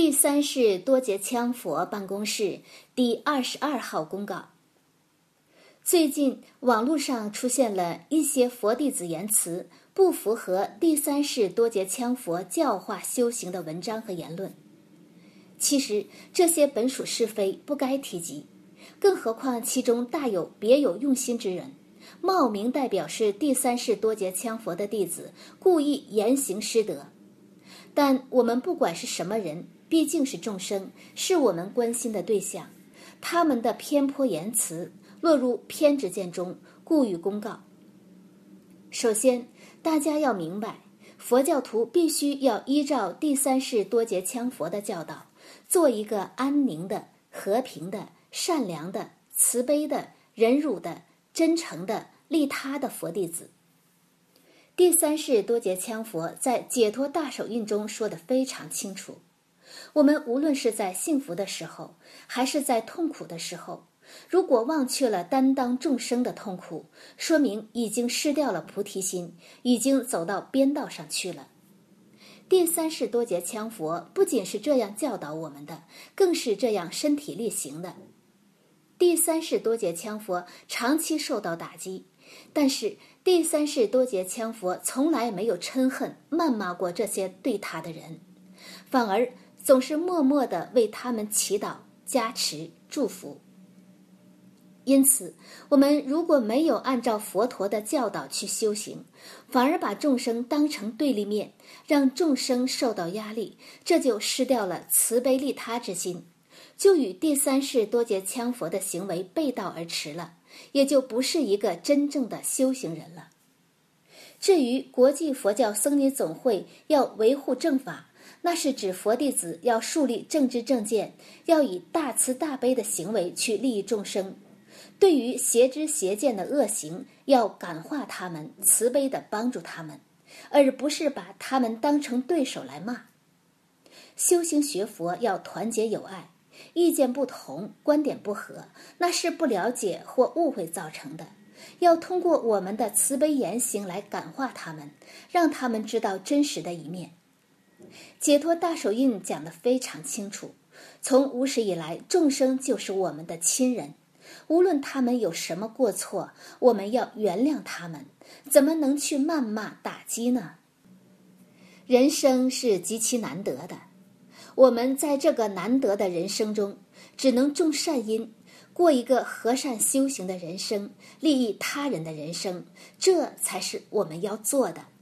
第三世多杰羌佛办公室第22号公告。最近网络上出现了一些佛弟子言辞不符合第三世多杰羌佛教化修行的文章和言论。其实这些本属是非，不该提及，更何况其中大有别有用心之人，冒名代表是第三世多杰羌佛的弟子，故意言行失德。但我们不管是什么人，毕竟是众生，是我们关心的对象，他们的偏颇言辞落入偏执见中，故予公告。首先，大家要明白，佛教徒必须要依照第三世多杰羌佛的教导，做一个安宁的、和平的、善良的、慈悲的、忍辱的、真诚的、利他的佛弟子。第三世多杰羌佛在解脱大手印中说得非常清楚，我们无论是在幸福的时候，还是在痛苦的时候，如果忘却了担当众生的痛苦，说明已经失掉了菩提心，已经走到边道上去了。第三世多杰羌佛不仅是这样教导我们的，更是这样身体力行的。第三世多杰羌佛长期受到打击，但是第三世多杰羌佛从来没有嗔恨谩骂过这些对他的人，反而总是默默地为他们祈祷、加持、祝福。因此，我们如果没有按照佛陀的教导去修行，反而把众生当成对立面，让众生受到压力，这就失掉了慈悲利他之心，就与第三世多杰羌佛的行为背道而驰了，也就不是一个真正的修行人了。至于国际佛教僧尼总会要维护正法，那是指佛弟子要树立正知正见，要以大慈大悲的行为去利益众生。对于邪知邪见的恶行，要感化他们，慈悲地帮助他们，而不是把他们当成对手来骂。修行学佛要团结友爱，意见不同，观点不合，那是不了解或误会造成的，要通过我们的慈悲言行来感化他们，让他们知道真实的一面。解脱大手印讲得非常清楚，从无始以来，众生就是我们的亲人，无论他们有什么过错，我们要原谅他们，怎么能去谩骂打击呢？人生是极其难得的，我们在这个难得的人生中，只能种善因，过一个和善修行的人生，利益他人的人生，这才是我们要做的。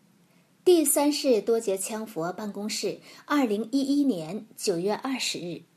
第三世多杰羌佛办公室，2011年9月20日。